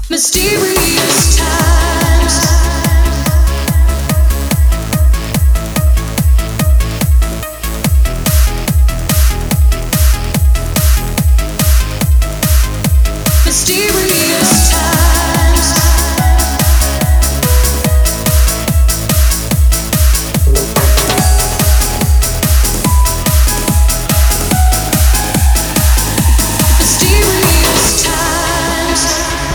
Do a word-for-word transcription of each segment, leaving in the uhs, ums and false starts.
Mysterious times. Mysterious times. Mysterious times.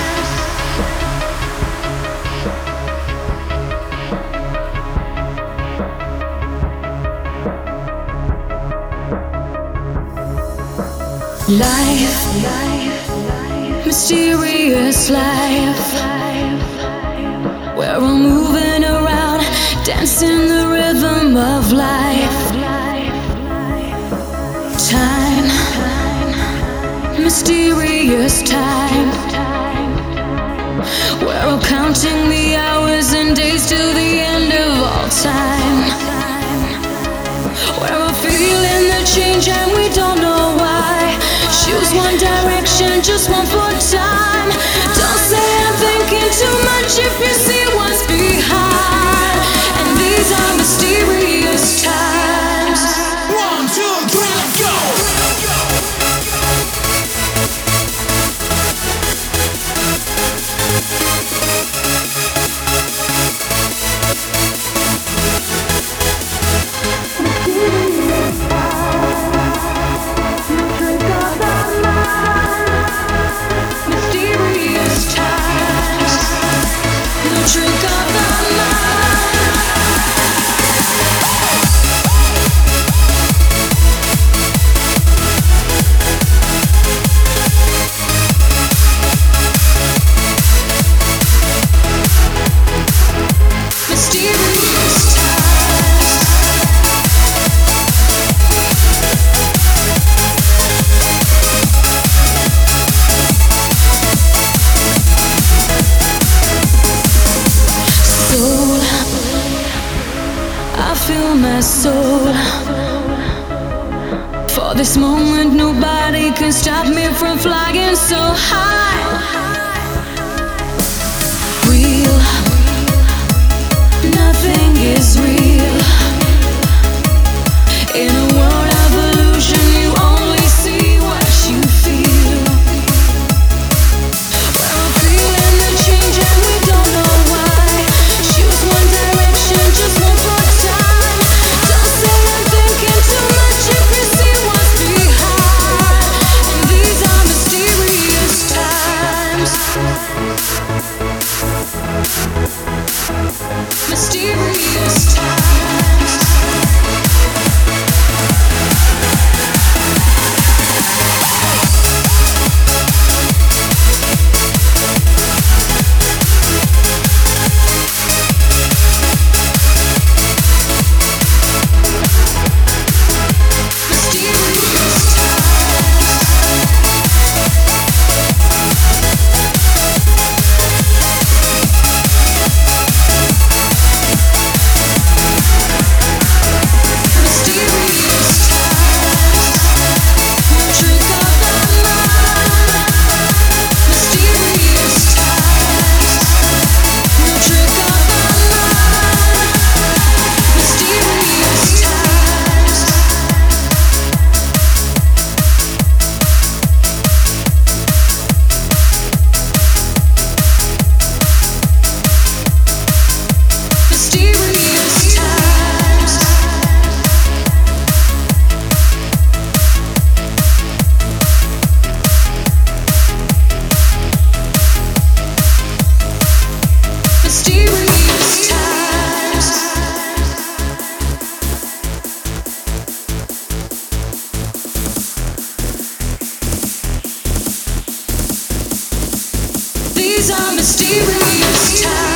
Life, life, mysterious life. We're all moving around, dancing the rhythm of life. Time, mysterious time. We're all counting the hours and days till the end of all time. We're all feeling the change and we don't know why. Choose one direction, just one for time. Don't say I'm thinking too much if you see what's behind. And these are mysterious times. One, two, three, go! Mysterious times. No trick of the mind. Mysterious times. Soul, I feel my soul. For this moment, nobody can stop me from flying so high. Real, nothing is real. In a world of illusion, you only see what you feel. We're all feeling the change and we don't know why. Choose one direction, just one for time. Don't say I'm thinking too much if you see what's behind. And these are mysterious times. Mysterious times. Mysterious times. Mysterious times. No trick of the mind. Mysterious times. No trick of the mind. Mysterious times. Mysterious times. Mysterious times. These are mysterious times.